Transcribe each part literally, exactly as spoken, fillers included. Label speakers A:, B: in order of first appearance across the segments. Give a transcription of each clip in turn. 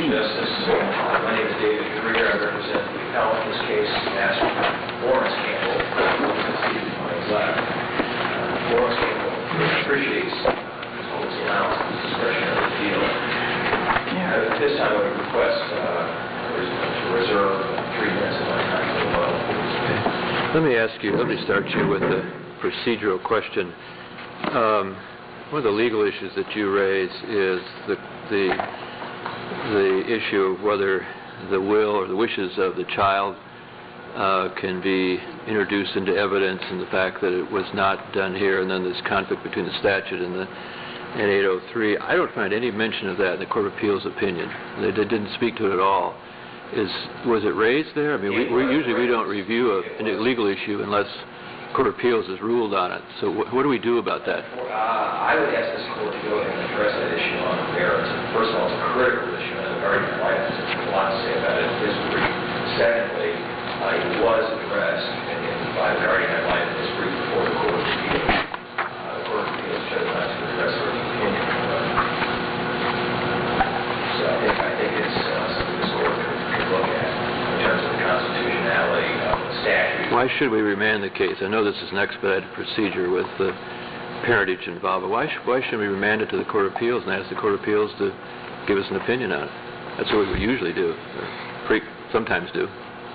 A: Chief Justice. My name is David Krieger. I represent the appellant in this case, Master Lawrence Campbell, on his left. Uh, Lawrence Campbell appreciates uh, his home's allowance of discretionary appeal. Yeah. Uh, at this time, I would request uh, to reserve three minutes of my time for the vote.
B: Okay. Let me ask you, let me start you with a procedural question. Um, one of the legal issues that you raise is the, the, the issue of whether the will or the wishes of the child uh, can be introduced into evidence, and the fact that it was not done here, and then this conflict between the statute and the and eight oh three. I don't find any mention of that in the Court of Appeals opinion. They, they didn't speak to it at all. Is was it raised there? I mean, we, we usually we don't review a, a legal issue unless Court of Appeals has ruled on it. So wh what do we do about that?
A: Uh, I would ask this court to go ahead and address that issue on the merits. First of all, it's a critical issue, and the guardian ad litem has a lot to say about it in his brief. Secondly, uh, it was addressed in, in, by the guardian ad litem in his brief before the Court of Appeals. Uh, the Court of Appeals chose not to address it in the opinion. So I think, I think it's uh, something this court could, could look at in terms of the constitutionality of the statute.
B: Why should we remand the case? I know this is an expedited procedure with the parentage involved, but why, sh why shouldn't we remand it to the Court of Appeals and ask the Court of Appeals to give us an opinion on it? That's what we usually do, or pre sometimes do.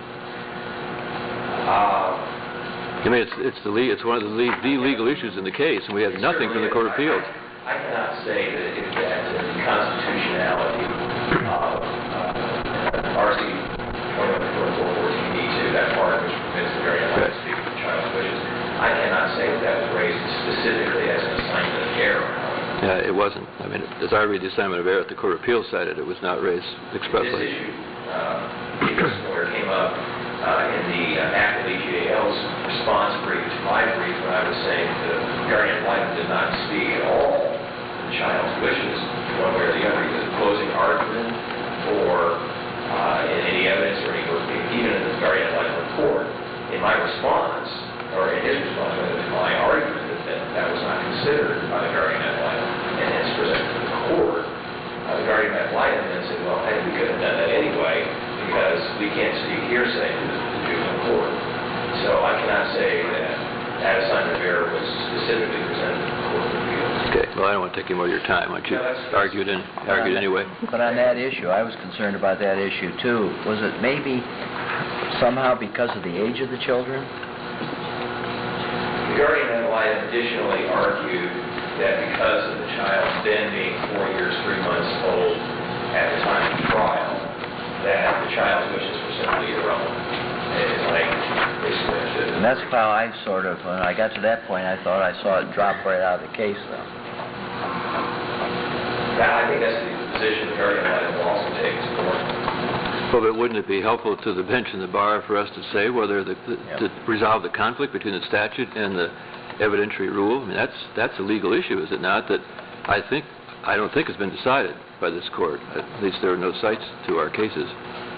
A: Uh,
B: I mean, it's, it's, the le it's one of the, le the legal issues in the case, and we have nothing from the Court of Appeals.
A: I, I cannot say that if that uh, the constitutionality of uh, R C twenty-one forty-four fourteen D two, that part which permits the guardian ad litem to speak to the child's wishes, I cannot say that that was raised specifically as an assignment of error.
B: Yeah, it wasn't. I mean, as I read the assignment of error at the Court of Appeals cited, it was not raised expressly.
A: This issue, uh, where it came up uh, in the uh, Appellate G A L's response brief to my brief, when I was saying the guardian ad litem did not speak at all to the child's wishes, one way or the other, either the closing argument or uh, in any evidence or any, even in the guardian ad litem report. In my response, or in his response to my argument, that, that that was not considered by the guardian ad litem and hence presented to the court, uh, the guardian ad litem then said, well, hey, we could have done that anyway because we can't speak hearsay to the, the juvenile court. So I cannot say that that assignment of error was specifically presented to the Court of Appeals.
B: Okay, well, I don't want to take any more of your time. Why don't you
A: no, that's,
B: argue it, in, argue it anyway?
C: But on that issue, I was concerned about that issue too. Was it maybe somehow because of the age of the children?
A: The guardian ad litem additionally argued that because of the child then being four years, three months old at the time of trial, that the child's wishes were simply irrelevant. And, like,
C: and that's how I sort of, when I got to that point, I thought I saw it drop right out of the case, though.
A: That, I think that's the position the guardian ad litem will also take as court.
B: Well, but wouldn't it be helpful to the bench and the bar for us to say whether the, the, yep. to resolve the conflict between the statute and the evidentiary rule? I mean, that's that's a legal issue, is it not? That I think I don't think has been decided by this court. At least there are no cites to our cases.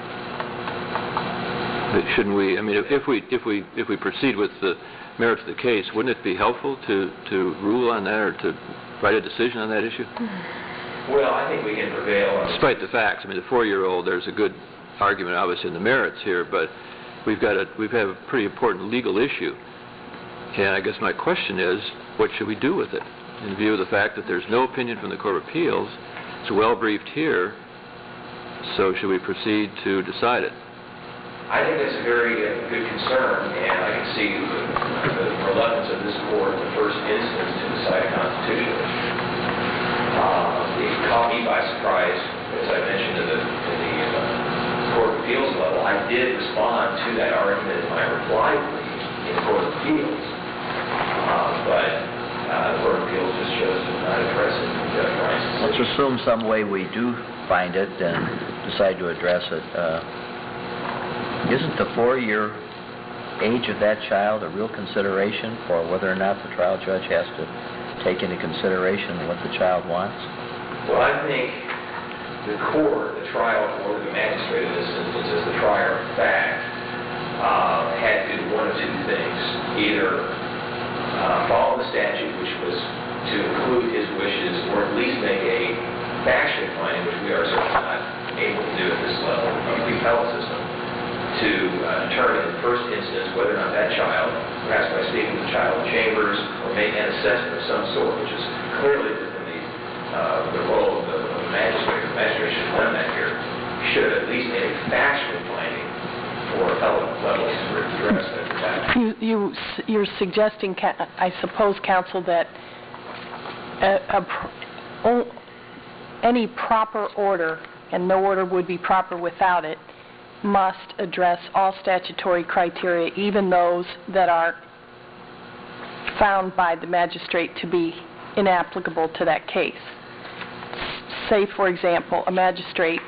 B: But shouldn't we? I mean, if, if we if we if we proceed with the merits of the case, wouldn't it be helpful to to rule on that or to write a decision on that issue?
A: Well, I think we can prevail.
B: Despite the facts, I mean, the four-year-old, there's a good argument, obviously, in the merits here, but we've got a we've had a pretty important legal issue, and I guess my question is, what should we do with it in view of the fact that there's no opinion from the Court of Appeals? It's well briefed here, so should we proceed to decide it?
A: I think that's a very uh, good concern, and I can see the, the reluctance of this court in the first instance to decide a constitutional issue. Uh, it caught me by surprise, as I mentioned in the, in the uh, Court of Appeals level. I did respond to that argument in my reply brief in the Court of Appeals, uh, but uh, the Court of Appeals just chose to not address it. Judge Rice's
C: Let's assume some way we do find it and decide to address it. Uh, Isn't the four-year age of that child a real consideration for whether or not the trial judge has to take into consideration what the child wants?
A: Well, I think the court, the trial court, the magistrate in this instance, as the trier of fact, uh, had to do one of two things. Either uh, follow the statute, which was to include his wishes, or at least make a factual finding, which we are certainly not able to appellate system to uh, determine in the first instance whether or not that child, perhaps by speaking to the child in chambers or make an assessment of some sort, which is clearly within the, uh, the role of the, of the magistrate. The magistrate should have done that here. Should have at least made a factual finding for appellate levels to address that.
D: You, you, you're suggesting, ca- I suppose, counsel, that a, a, pr- o- any proper order, and no order would be proper without it, must address all statutory criteria, even those that are found by the magistrate to be inapplicable to that case. Say, for example, a magistrate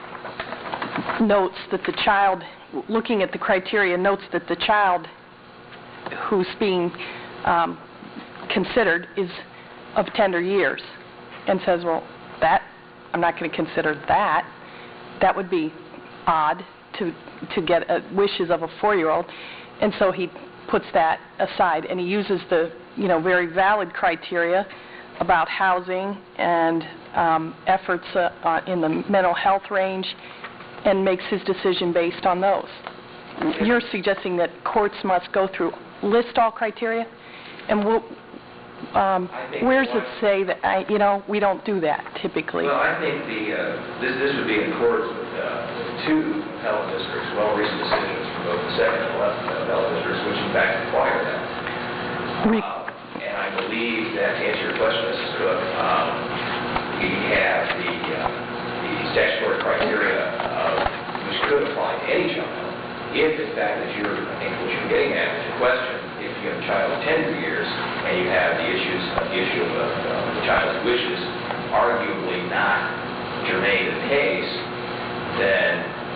D: notes that the child, looking at the criteria, notes that the child who's being um, considered is of tender years, and says, well, that, I'm not going to consider that. That would be odd to to get uh, wishes of a four-year-old, and so he puts that aside, and he uses the, you know, very valid criteria about housing and um, efforts uh, uh, in the mental health range, and makes his decision based on those. You're suggesting that courts must go through, list all criteria, and we'll, um, where does it say that, I, you know, we don't do that typically?
A: Well, I think the uh, this this would be in accordance with uh, two appellate districts, well recent decisions from both the second and eleventh appellate districts, which in fact require that.
D: Re-
A: Uh, and I believe that, to answer your question, Missus Cook, um, we have the uh, the statutory criteria uh, which could apply to any child. If, in fact, as you're, I think what you're getting at is your question, if you have a child of tender years and you have the issues, uh, the issue of uh, the child's wishes arguably not germane to the case, then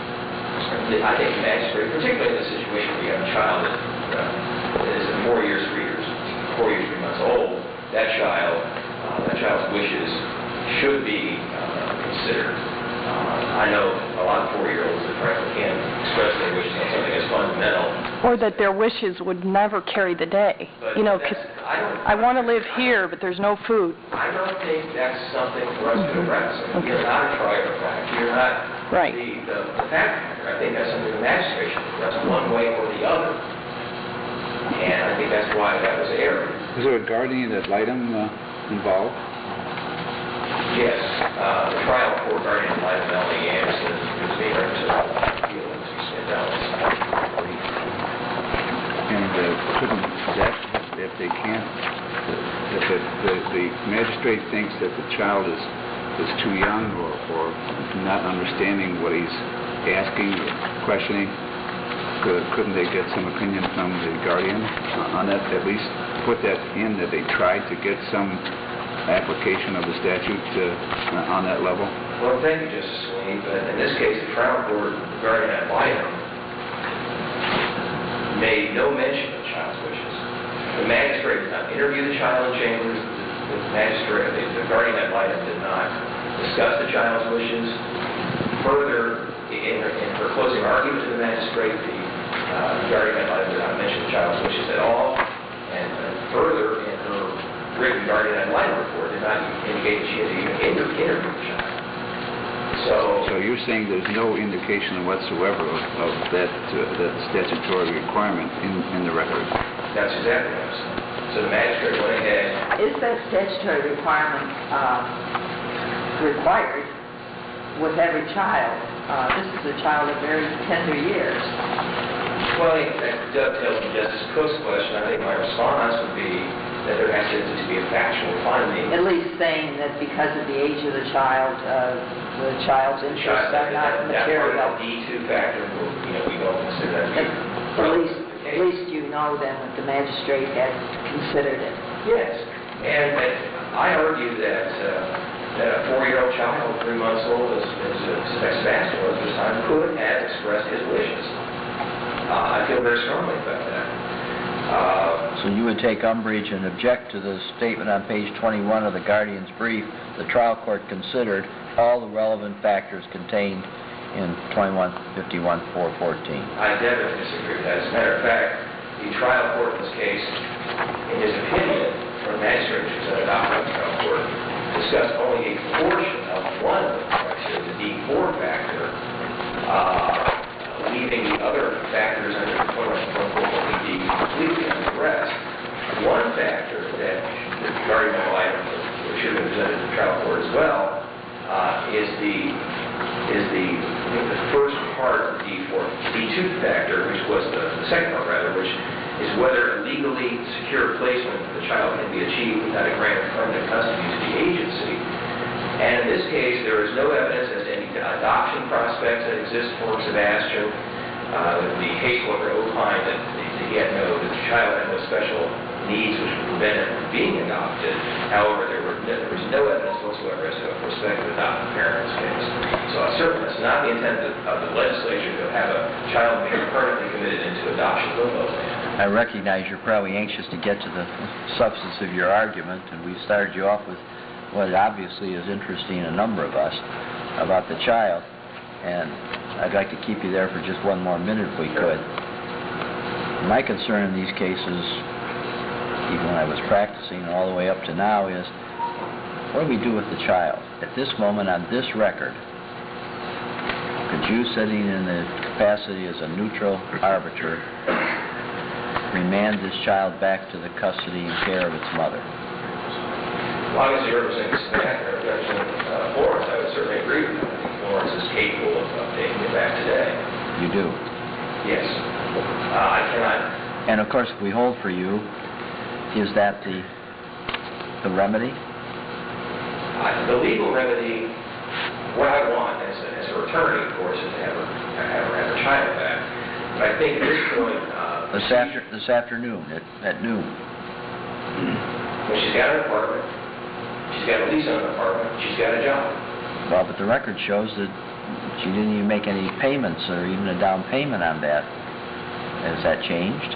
A: I think the magistrate, particularly in the situation where you have a child that uh, is four years, three years, four years, three months old, that child, uh, that child's wishes should be uh, considered. Uh, I know a lot of four-year-olds that frankly can't express their wishes on something as fundamental.
D: Or that their wishes would never carry the day.
A: But
D: You know,
A: that's-
D: 'cause
A: I don't-
D: I want to live here, but there's no food.
A: I don't think that's something for us to address. I mean, You're not a trier of fact. You're not
D: Right.
A: the, the, the fact finder. I think that's something the magistrate should address one way or the other. And I think that's why that was error.
E: Is there a guardian ad litem uh, involved?
A: Yes, uh, the trial court guardian ad litem Melanie Anderson is being represented by Felix Dallas.
E: And uh, couldn't that, if they can't, if the, the, the magistrate thinks that the child is, is too young or, or not understanding what he's asking, questioning, could, couldn't they get some opinion from the guardian on that, at least put that in, that they tried to get some application of the statute uh, on that level?
A: Well, thank you, Justice Sweeney, but in this case, the trial court guardian ad litem made no mention of the child's wishes. The magistrate did not interview the child in chambers. The, the magistrate, the, the guardian ad litem did not discuss the child's wishes. Further, in her, in her closing argument to the magistrate, the uh, guardian ad litem did not mention the child's wishes at all. And, and further, in her written guardian ad litem report, did not indicate that she had even inter- interviewed the child. So,
E: So you're saying there's no indication whatsoever of, of that, uh, that statutory requirement in, in the record?
A: that's exactly what I'm saying. So the magistrate went ahead.
F: Is that statutory requirement uh, required with every child? Uh, This is a child of very tender years.
A: Well, I think that dovetails with Justice Cook's question. I think my response would be that there has to be a factual finding.
F: At least saying that because of the age of the child, uh, the child's
A: The
F: interests
A: child-
F: are not
A: that- that part
F: material.
A: of the D two factor, you know, we don't consider that to be
F: At at least,
A: the
F: at
A: case.
F: least you know then that the magistrate had considered it.
A: Yes, and and I argue that uh, that a four-year-old child, three months old, as as uh, Sebastian was this time, could have expressed his wishes. Uh, I feel very strongly about that. Uh,
C: So you would take umbrage and object to the statement on page twenty-one of the guardian's brief, the trial court considered all the relevant factors contained in twenty-one fifty-one four fourteen.
A: I definitely disagree with that. As a matter of fact, the trial court in this case, in his opinion, for the magistrate, which was adopted by the trial court, discussed only a portion of one of the criteria, the D four factor, uh, other factors under twenty-one point four will be completely unaddressed. One factor that the guardian ad litem should have presented to the trial court as well uh, is the is the, I think the first part of the D four, D two factor, which was the, the second part rather, which is whether a legally secure placement for the child can be achieved without a grant of permanent custody to the agency. And in this case, there is no evidence as to any adoption prospects that exist for Sebastian. Uh, the caseworker opined that he had no, that the child had no special needs which would prevent him from being adopted. However, there, were, there was no evidence whatsoever as to a prospective adoptive parent in this case. So uh, certainly that's not the intent of, of the legislature to have a child being permanently committed into adoption limbo.
C: I recognize you're probably anxious to get to the substance of your argument, and we started you off with what obviously is interesting a number of us about the child, and I'd like to keep you there for just one more minute if we could. My concern in these cases, even when I was practicing all the way up to now, is what do we do with the child? At this moment on this record, could you, sitting in the capacity as a neutral arbiter, remand this child back to the custody and care of its mother?
A: As long as you represent uh, Florence, I would certainly agree with that. I think Florence is capable of, of taking it back today.
C: You do?
A: Yes. Uh, I cannot...
C: And of course, if we hold for you, is that the the remedy?
A: Uh, the legal remedy, what I want as a, as a attorney, of course, is to have her, have her, have her child back. But I think at this point... Uh,
C: this, after, this afternoon, at, at noon.
A: Well, she's got an apartment. She's got a lease on an apartment. She's got a job.
C: Well, but the record shows that she didn't even make any payments or even a down payment on that. Has that changed?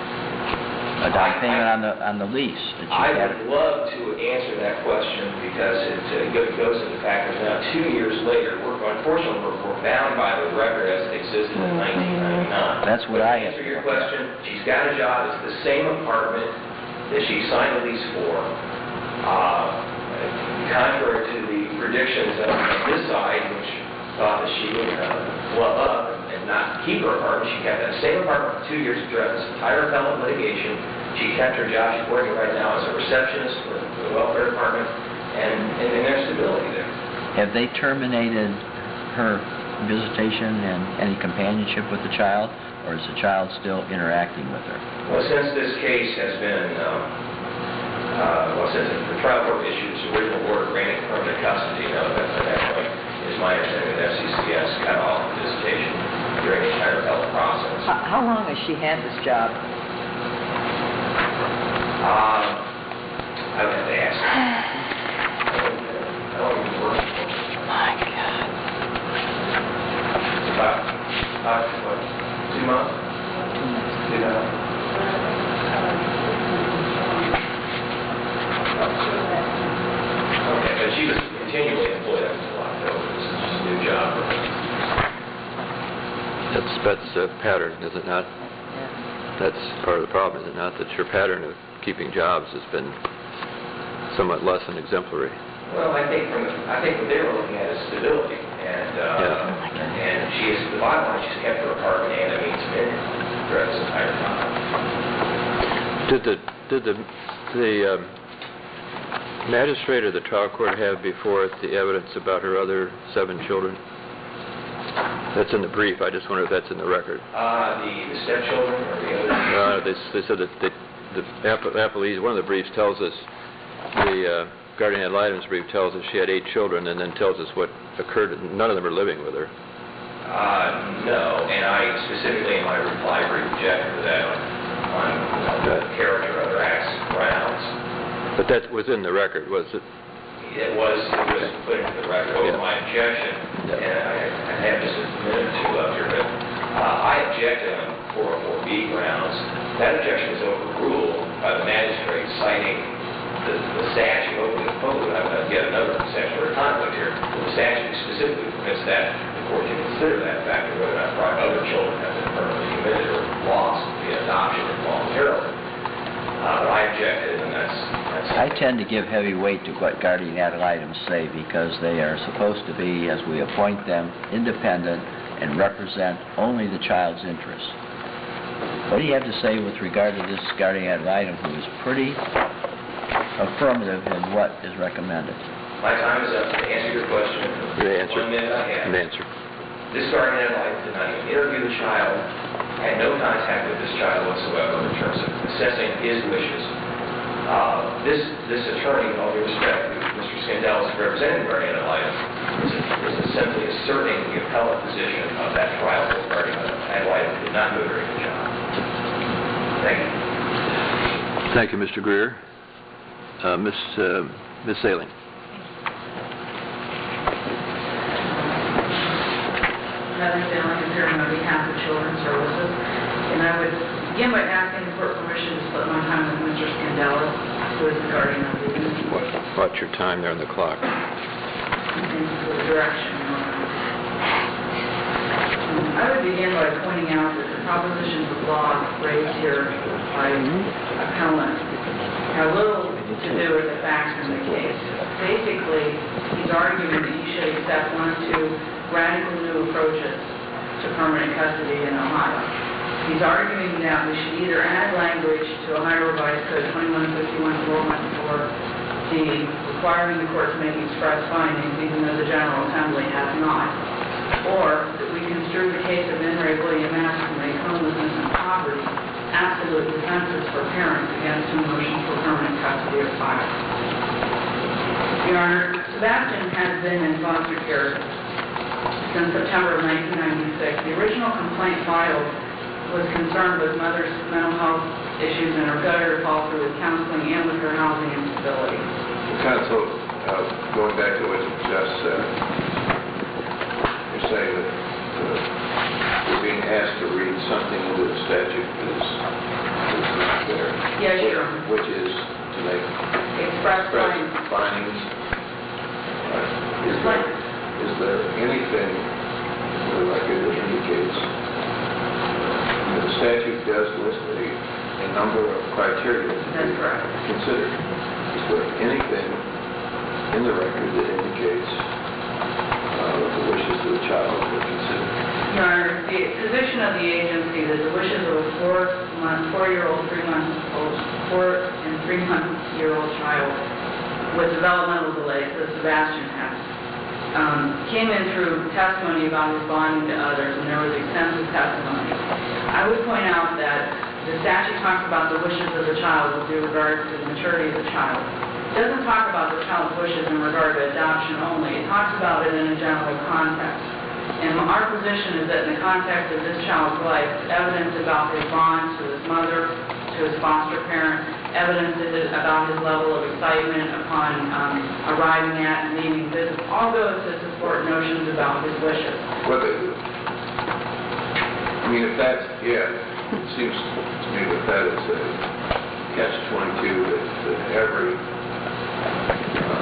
C: A down
A: I,
C: payment
A: I,
C: on the on the lease that she
A: I
C: had?
A: would love to answer that question because it uh, goes to the fact that now two years later, we're unfortunately we're, we're bound by the record as it existed in nineteen ninety-nine.
C: That's what
A: but
C: I
A: to
C: have
A: answer
C: to
A: your
C: look at.
A: question. She's got a job. It's the same apartment that she signed the lease for. Uh, contrary to the predictions of, of this side, which thought that she would uh, flub up and not keep her apartment, she kept that same apartment for two years throughout this entire appellate litigation. She kept her job. She's working right now as a receptionist for, for the welfare department, and, and, and there's stability there.
C: Have they terminated her visitation and any companionship with the child, or is the child still interacting with her?
A: Well, since this case has been, um, uh, well, since the trial court issued its original order granting permanent custody, you know, that's, at that point, is my understanding that F C C S cut off the visitation during the entire appellate process.
F: How, how long has she had this job?
A: Um, I would have to ask. I don't I don't even work.
D: My God.
A: It's about, about, what, two months? Two months. Okay, but she was continually employed up until October. This is just a new job.
B: That's, that's a pattern, is it not? That's part of the problem, is it not? That your pattern of keeping jobs has been somewhat less than exemplary.
A: Well, I think from the, I think what they were looking at is stability, and uh,
B: Yeah.
A: and she is the bottom line. She's kept her apartment and a means of income throughout this entire time.
B: Did the did the the um, magistrate or the trial court have before it the evidence about her other seven children? That's in the brief. I just wonder if that's in the record.
A: Uh, the, the stepchildren or the other?
B: Uh, they, they said that the, the appellees, one of the briefs tells us, the uh, guardian ad litem's brief tells us she had eight children and then tells us what occurred. None of them are living with her.
A: Uh, no, and I specifically in my reply brief objected to that on, on uh, character or other acts grounds.
B: But that was in the record, was it?
A: It was, it was put into the record. What was
B: Yeah.
A: my objection?
B: Yeah.
A: And I, I have just a minute or two left here, but uh, I objected on four oh four B grounds. That objection was overruled by the magistrate citing the, the statute. Hopefully, hopefully I would get another statutory conflict here. The statute specifically permits that the court to consider that factor, whether or not probably other children have been permanently committed or lost via adoption involuntarily. Uh, but I objected, and that's, that's...
C: I tend to give heavy weight to what guardian ad litem say because they are supposed to be, as we appoint them, independent, and represent only the child's interests. What do you have to say with regard to this guardian ad litem who is pretty affirmative in what is recommended?
A: My time is up. To answer your question,
B: Good answer.
A: one minute I have.
B: An answer.
A: This guardian ad litem did not even interview the child, had no contact with this child whatsoever in terms of assessing his wishes. Uh, this this attorney, with all due respect, Mister Scandelis, representing the guardian ad litem, is, is simply asserting the appellate position of that trial court guardian ad litem who did not do a very good job. Thank you.
B: Thank you, Mister Greer. Uh, Miz Uh, Miz Saling.
G: Heather Sailing, appearing on behalf of Children's Services. And I would begin by asking the court permission to split my time with Mister Scandelis, who is the guardian of the innocent.
B: Watch, watch your time there on the clock.
G: Thank you for the direction, Your Honor. I would begin by pointing out that the propositions of law raised here by appellant have little to do with the facts in the case. Basically, he's arguing that you should accept one of two radical new approaches to permanent custody in Ohio. He's arguing that we should either add language to Ohio Revised Code twenty-one fifty-one four one four D requiring the court to make express findings even though the General Assembly has not, or that we construe the case of N. Ray William Mass to make homelessness and poverty absolute defenses for parents against a motion for permanent custody or file. Your Honor, Sebastian has been in foster care since September of nineteen ninety-six. The original complaint filed was concerned with mother's mental health issues and her failure to follow through with counseling and with her housing instability.
H: Counsel, uh, going back to what you just said, you're saying that uh, you're being asked to read something into the statute that is, that is not there.
G: Yes, Your Honor.
H: Which is to make
G: Express
H: express
G: findings.
H: findings. Uh, is, there,
G: Right.
H: is there anything in the record that indicates that the statute does list a, a number of criteria to
G: That's
H: be
G: correct.
H: considered? Is there anything in the record that indicates uh, that the wishes of the child were considered?
G: Your Honor, the position of the agency that the wishes of a four-month, four-year-old, three-month-old, four and three-month-year-old child with developmental delays, that Sebastian has, um, came in through testimony about his bonding to others, and there was extensive testimony. I would point out that the statute talks about the wishes of the child with regard to the maturity of the child. It doesn't talk about the child's wishes in regard to adoption only. It talks about it in a general context. And our position is that in the context of this child's life, evidence about his bond to his mother, to his foster parent, evidence about his level of excitement upon um, arriving at and leaving visits, all goes to support notions about his wishes.
H: What they do? I mean, if that's, yeah, it seems to me that that is a catch twenty-two that, that every uh,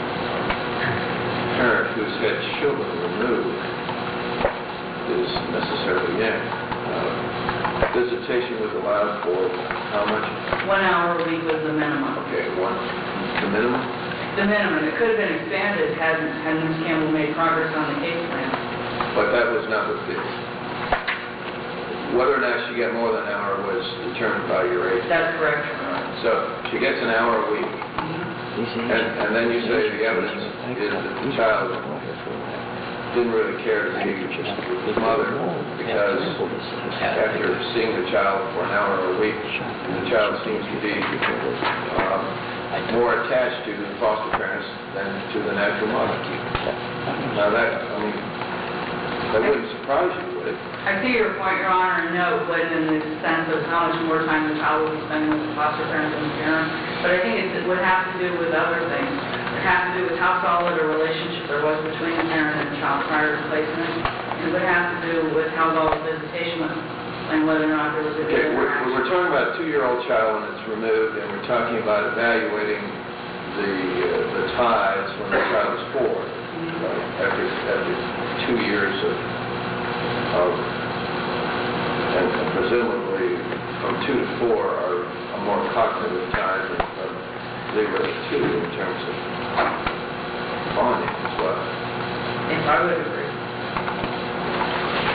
H: parent who's had children removed is necessarily in. Uh, visitation was allowed for how much?
G: One hour a week was the minimum.
H: Okay, one, the minimum?
G: The minimum. It could have been expanded had, had Miz Campbell made progress on the case plan.
H: But that was not what the, whether or not she got more than an hour was determined by your age.
G: That's correct.
H: So she gets an hour a week, and, and then you say the evidence is that the child didn't really care to be with his mother because after seeing the child for an hour a week, the child seems to be uh, more attached to the foster parents than to the natural mother. Now that, I mean, that wouldn't surprise you, would it?
G: I see your point, Your Honor, and no, but in the sense of how much more time the child will be spending with the foster parents than the parents. But I think it would have to do with other things. It has to do with how solid a relationship there was between the parent and the child prior to placement. It would have to do with how well the visitation was and whether or not there was a good
H: Okay, we're,
G: interaction.
H: we're talking about a two-year-old child when it's removed, and we're talking about evaluating the uh, the ties when the child is four, right? after after two years of, of and presumably from two to four are a more cognitive time than from zero to two in terms of bonding as well.
G: Yes, I would agree.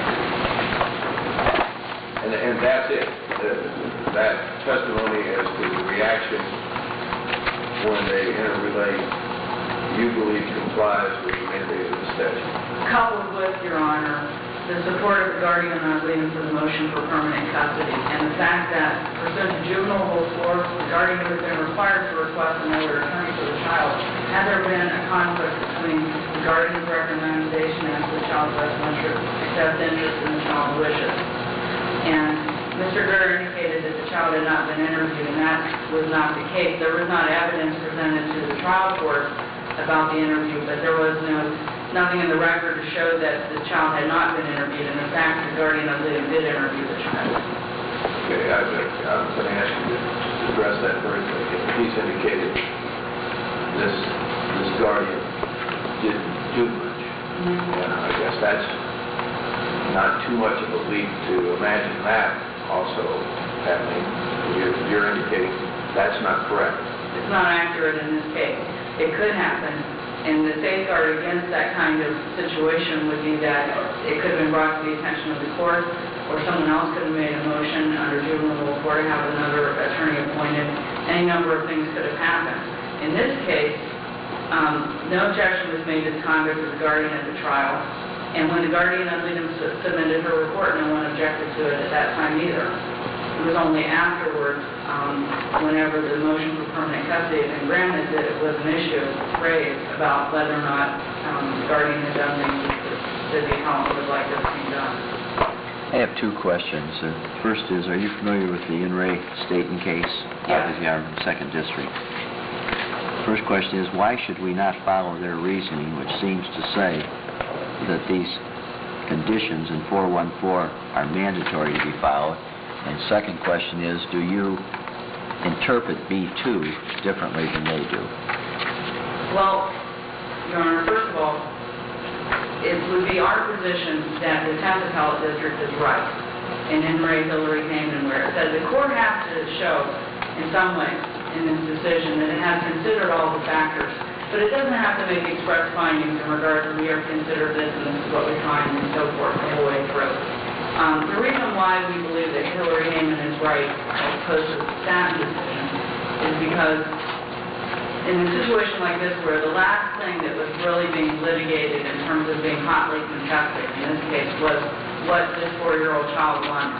H: delay you believe complies with the mandate of the statute?
G: Coupled with, Your Honor, the support of the guardian ad litem for the motion for permanent custody, and the fact that pursuant to juvenile rule four, the guardian has been required to request another attorney for the child. Had there been a conflict between the guardian's recommendation as to the child's best interest, best interest in the child's wishes? And Mister Gurr indicated that the child had not been interviewed, and that was not the case. There was not evidence presented to the trial court about the interview, but there was no nothing in the record to show that the child had not been interviewed, and in fact, the guardian ad litem did interview the child.
H: Okay, I, I'm going to ask you to address that very quickly. He's indicated this, this guardian didn't do much.
G: Mm-hmm.
H: And I guess that's not too much of a leap to imagine that also happening. You're, you're indicating that's not correct.
G: It's not accurate in this case. It could happen, and the safeguard against that kind of situation would be that it could have been brought to the attention of the court, or someone else could have made a motion under juvenile rule four to have another attorney appointed. Any number of things could have happened. In this case, um, no objection was made to the conduct of the guardian at the trial, and when the guardian ad litem submitted her report, no one objected to it at that time either. It was only afterwards, um, whenever the motion for permanent custody had been granted, that it was an issue raised about whether or not um, the guardian had done things that the appellant would like to see done.
C: I have two questions. Uh, First is, are you familiar with the In re Staten case out of the second District? First question is, why should we not follow their reasoning, which seems to say that these conditions in four one four are mandatory to be followed? And second question is, do you interpret B two differently than they do?
G: Well, Your Honor, first of all, it would be our position that the tenth Appellate District is right in In re Hillary Hayman, where it says the court has to show in some way in this decision that it has considered all the factors, but it doesn't have to make express findings in regard to we are considered this and this is what we find and so forth the whole way through. Um, the reason why we believe that Hillary Hayman is right as opposed to the Staten decision is because in a situation like this where the last thing that was really being litigated in terms of being hotly contested in this case was what this four-year-old child wanted.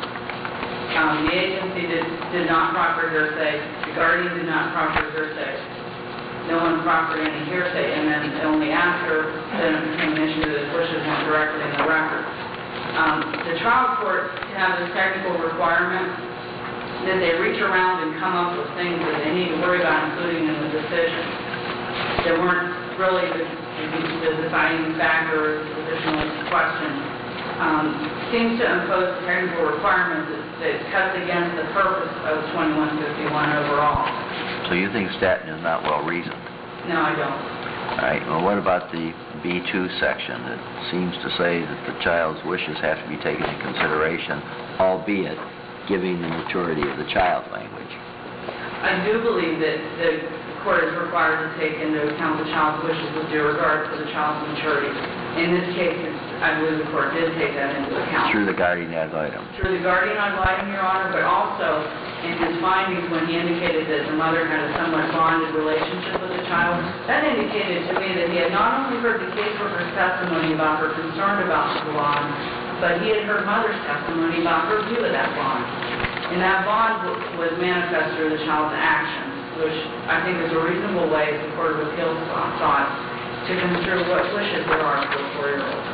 G: Um, the agency did, did not proffer hearsay, the guardian did not proffer hearsay, no one proffered any hearsay, and then only after then it became an issue that his wishes weren't directly in the record. Um, the trial court have this technical requirement that they reach around and come up with things that they need to worry about including in the decision. They weren't really the, the deciding factor, additional question. Um, seems to impose technical requirements that, that cuts against the purpose of twenty-one fifty-one overall.
C: So you think Staten is not well reasoned?
G: No, I don't.
C: All right. Well, what about the B two section that seems to say that the child's wishes have to be taken into consideration, albeit giving the maturity of the child language?
G: I do believe that the court is required to take into account the child's wishes with due regard to the child's maturity. In this case, it's, I believe the court did take that into account.
C: Through the guardian ad litem?
G: Through the guardian ad litem, Your Honor, but also in his findings when he indicated that the mother had a somewhat bonded relationship with the child, that indicated to me that he had not only heard the caseworker's testimony about her concern about the bond, but he had heard mother's testimony about her view of that bond. And that bond was manifest through the child's actions, which I think is a reasonable way, as the Court of Appeals thought, to construe what wishes there are for a four-year-old.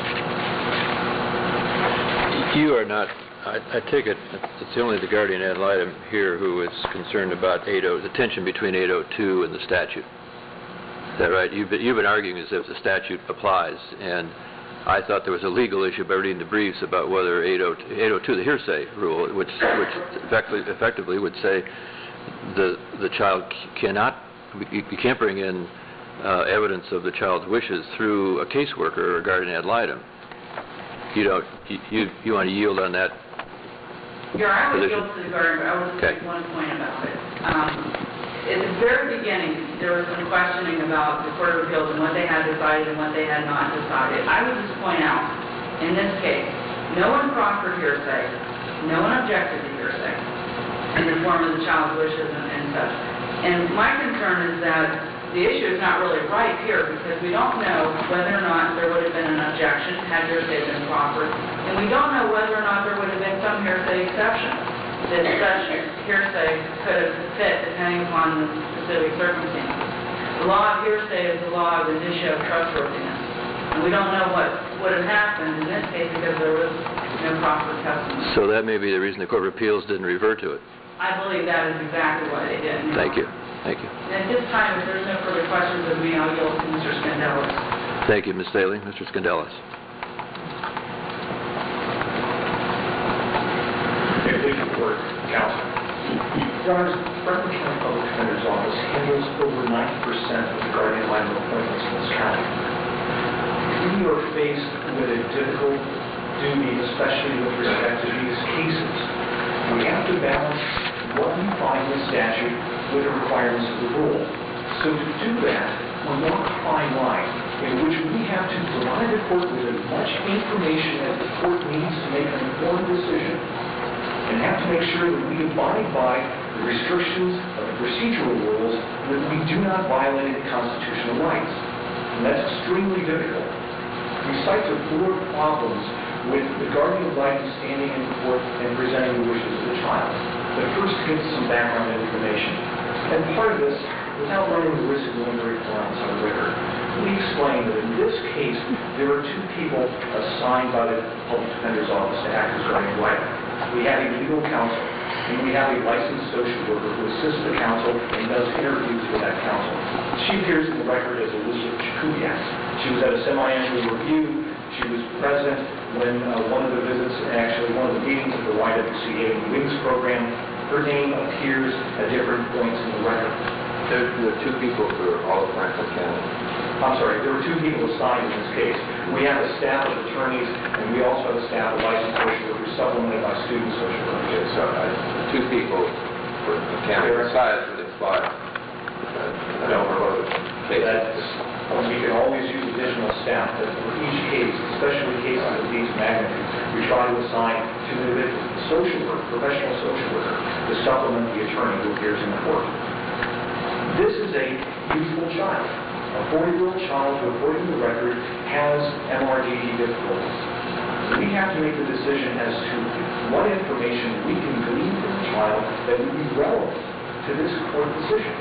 B: You are not, I, I take it, it's only the guardian ad litem here who is concerned about eight oh, the tension between eight oh two and the statute. Is that right? You've been, you've been arguing as if the statute applies, and I thought there was a legal issue by reading the briefs about whether eight oh two, the hearsay rule, which, which effectively, effectively would say the the child cannot, you, you can't bring in uh, evidence of the child's wishes through a caseworker or a guardian ad litem. You don't, you, you, you want to yield on that?
G: Your Honor, I would
B: position?
G: yield to the guardian, but I would
B: Okay.
G: make one point about it. Um, at the very beginning, there was some questioning about the Court of Appeals and what they had decided and what they had not decided. I would just point out, in this case, no one proffered hearsay, no one objected to hearsay in the form of the child's wishes and, and such. And my concern is that the issue is not really right here because we don't know whether or not there would have been an objection had hearsay been proffered, and we don't know whether or not there would have been some hearsay exception that such hearsay could have fit depending upon the specific circumstances. The law of hearsay is the law of indicia of trustworthiness, and we don't know what would have happened in this case because there was no proper testimony.
B: So that may be the reason the Court of Appeals didn't revert to it.
G: I believe that is exactly why they did.
B: Thank you. Thank you.
G: And at this time, if there's no further questions of me, I'll yield to Mister Scandelas.
B: Thank you, Miz Staley. Mister Scandelas.
A: Please report, counsel. Your Honor, Frederick County Public Defender's Office handles over ninety percent of the guardian ad litem appointments in this county. We are faced with a difficult duty, especially with respect to these cases. We have to balance what we find in the statute with the requirements of the rule. So to do that, we walk a fine line in which we have to provide the court with as much information as the court needs to make an informed decision, and have to make sure that we abide by the restrictions of the procedural rules, that we do not violate any constitutional rights. And that's extremely difficult. We cite the four problems with the guardian ad litem standing in court and presenting the wishes of the child. But first, to give some background information. And part of this, without running the risk of going very far outside the record, we explained that in this case, there are two people assigned by the Public Defender's Office to act as guardian ad litem. We have a legal counsel, and we have a licensed social worker who assists the counsel and does interviews with that counsel. She appears in the record as Elizabeth Jakubiak. She was at a semi-annual review. She was present when uh, one of the visits, actually one of the meetings of the Y W C A and Wings program. Her name appears at different points in the record.
H: There, there are two people for all of Franklin County.
A: I'm sorry, there were two people assigned in this case. We have a staff of attorneys, and we also have a staff of licensed social workers supplemented by student social workers.
H: Okay, so uh, two people for the county besides for the five. Uh,
A: No,
H: for both cases.
A: That's, we can always use additional staff, but for each case, especially cases of these magnitudes, we try to assign to the individual social worker, professional social worker, to supplement the attorney who appears in the court. This is a youthful child. A four-year-old child who, according to the record, has M R D D difficulties. We have to make the decision as to what information we can glean from the child that would be relevant to this court decision.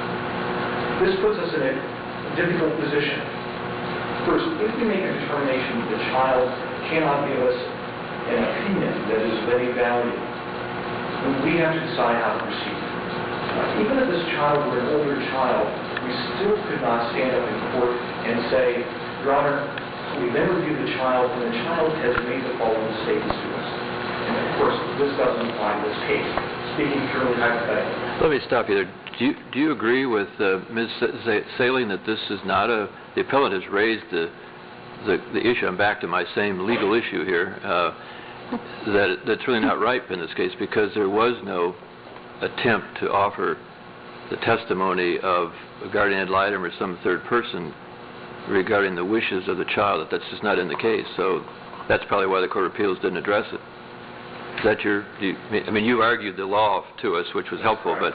A: This puts us in a difficult position. First, if we make a determination that the child cannot give us an opinion that is of any value, then we have to decide how to proceed. Uh, even if this child were an older child, we still could not stand up in court and say, Your Honor, we've interviewed the child, and the child has made the following statements to us. And of course, this doesn't apply to this case. Speaking purely hypothetically.
B: Let me stop you there. Do you, do you agree with uh, Miz Saling that this is not a, the appellant has raised the, the, the issue, I'm back to my same legal issue here, uh, that that's really not ripe in this case because there was no attempt to offer the testimony of a guardian ad litem or some third person regarding the wishes of the child, that that's just not in the case. So that's probably why the Court of Appeals didn't address it. Is that your, do you, I mean, you argued the law to us, which was helpful, but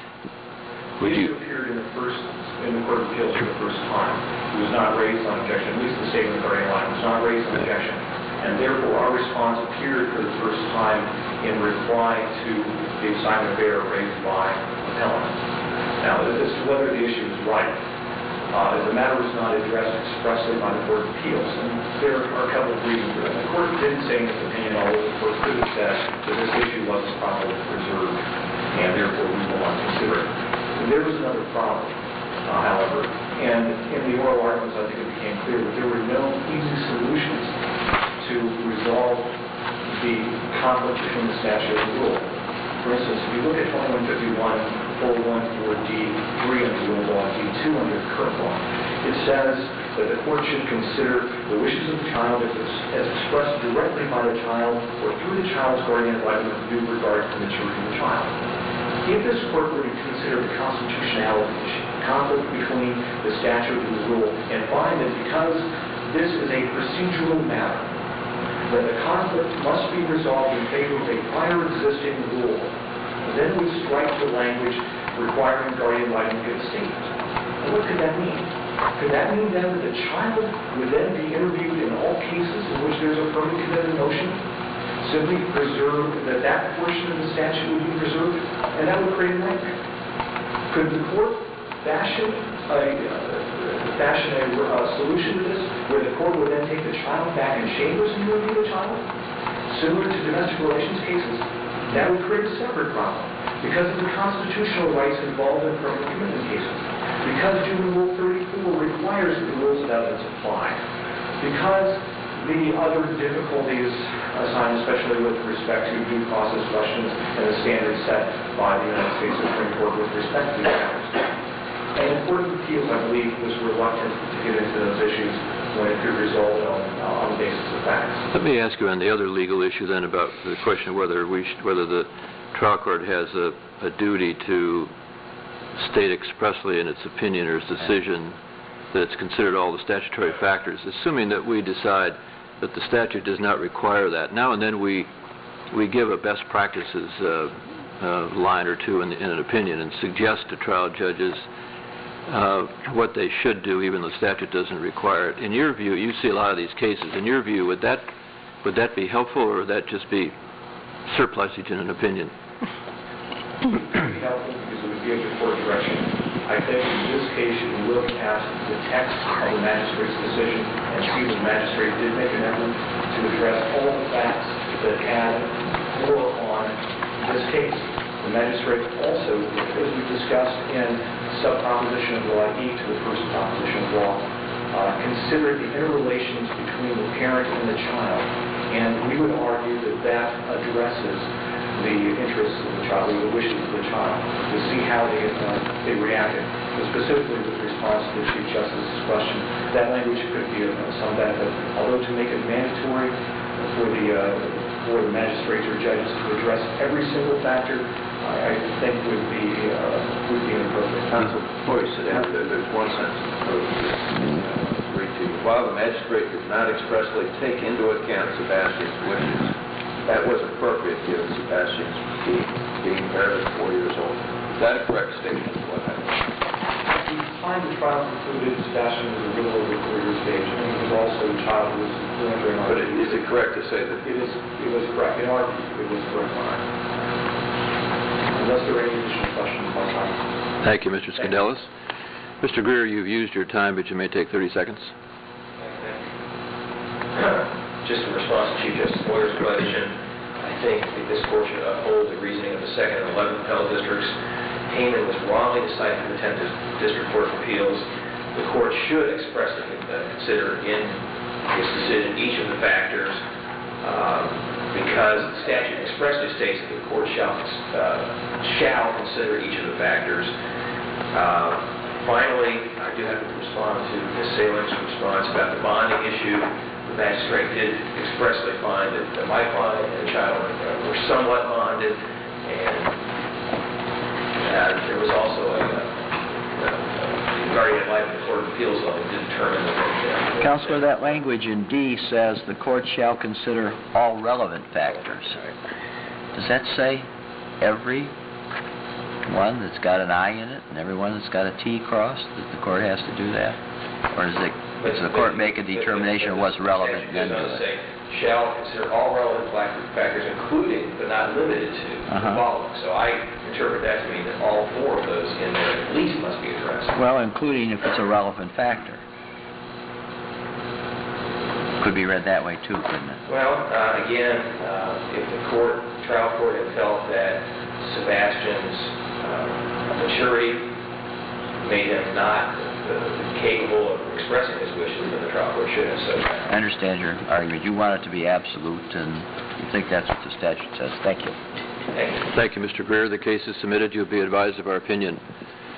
B: would
A: The
B: you...
A: issue appeared in the first, in the Court of Appeals for the first time. It was not raised on objection, at least the statement of the guardian ad litem was not raised on objection. And therefore, our response appeared for the first time in reply to the assignment of error raised by appellant. Now, as to whether the issue is right, uh, as the matter was not addressed expressly by the Court of Appeals, and there are a couple of reasons for that. The Court didn't say in its opinion, although the Court could have said that this issue wasn't properly preserved, and therefore we will not consider it. And there was another problem, uh, however, and in the oral arguments, I think it became clear that there were no easy solutions to resolve the conflict between the statute and the rule. For instance, if you look at twenty-one fifty-one, four one four D three under the old law, D two under the current law, it says that the court should consider the wishes of the child as, as expressed directly by the child or through the child's guardian ad litem with due regard to the maturity of the child. If this court were to consider the constitutionality issue, conflict between the statute and the rule, and find that because this is a procedural matter, that the conflict must be resolved in favor of a prior existing rule, then we strike the language requiring guardian ad litem to give a statement.
I: What could that mean? Could that mean then that the child would then be interviewed in all cases in which there's a permanent committed motion? Simply preserve, that that portion of the statute would be preserved, and that would create a nightmare. Could the court fashion a, uh, fashion a uh, solution to this, where the court would then take the child back in chambers and review the child? Similar to domestic relations cases, that would create a separate problem because of the constitutional rights involved in permanent commitment cases. Because Juvenile Rule thirty-four requires that the rules of evidence apply. Because the other difficulties assigned, especially with respect to due process questions and the standards set by the United States Supreme Court with respect to these matters. And the Court of Appeals, I believe, was reluctant to get into those issues when it could result on, uh, on the basis of facts.
B: Let me ask you on the other legal issue then about the question of whether we should, whether the trial court has a, a duty to state expressly in its opinion or its decision that it's considered all the statutory factors, assuming that we decide that the statute does not require that. Now and then we we give a best practices uh, uh, line or two in, in an opinion and suggest to trial judges uh, what they should do, even though the statute doesn't require it. In your view, you see a lot of these cases. In your view, would that would that be helpful, or would that just be surplusage in an opinion?
I: It would be helpful because it would give the court direction. I think in this case, you can look at the text of the magistrate's decision and see the magistrate did make an effort to address all the facts that had bore on this case. The magistrate also, as we discussed in sub-proposition of law E to the first proposition of law, uh, considered the interrelations between the parent and the child. And we would argue that that addresses the interests of the child, or the wishes of the child, to see how they, uh, they reacted. And specifically with response to the Chief Justice's question, that language could be of some benefit, although to make it mandatory for the, uh, for the magistrates or judges to address every single factor, I, I think would be, uh, would be inappropriate.
H: Counsel, before you sit down, there, there's one sentence I would uh, read to you. While the magistrate did not expressly take into account Sebastian's wishes, that was appropriate given Sebastian's being, being barely four years old. Is that a correct statement of what happened?
I: At the time the trial concluded, Sebastian was a little over four years of age, and he was also a child who was entering our...
H: But it, is it correct to say that...
I: It is, it was correct. In our view, it was correct. Unless there are any additional questions, my time.
B: Thank you, Mister Scandelis. Mister Greer, you've used your time, but you may take thirty seconds.
A: Just in response to Chief Justice Boyer's question, I think that this court should uphold the reasoning of the second and eleventh appellate districts. Hayman was wrongly decided from the tenth District Court of Appeals. The court should expressly consider in its decision each of the factors um, because the statute expressly states that the court shall, uh, shall consider each of the factors. Uh, finally, I do have to respond to Miz Salem's response about the bonding issue. The magistrate did expressly find that my client and the child were somewhat bonded, and uh, there was also a, a, a guardian ad litem in the Court of Appeals level to determine that. Uh,
C: Counselor, that language in D says the court shall consider all relevant factors. Does that say every one that's got an I in it and every one that's got a T crossed, that the court has to do that? Or does, it, does the court make a determination of what's relevant and then do it?
A: Say, shall consider all relevant factors, including but not limited to
C: uh-huh.
A: the following. So I interpret that to mean that all four of those in there at least must be addressed.
C: Well, including if it's a relevant factor. Could be read that way too, couldn't it?
A: Well, uh, again, uh, if the court, trial court had felt that Sebastian's uh, maturity made him not uh, capable of expressing his wishes, then the trial court should have said that.
C: I understand your argument. You want it to be absolute, and you think that's what the statute says. Thank you.
A: Thank you.
B: Thank you, Mister Greer. The case is submitted. You'll be advised of our opinion.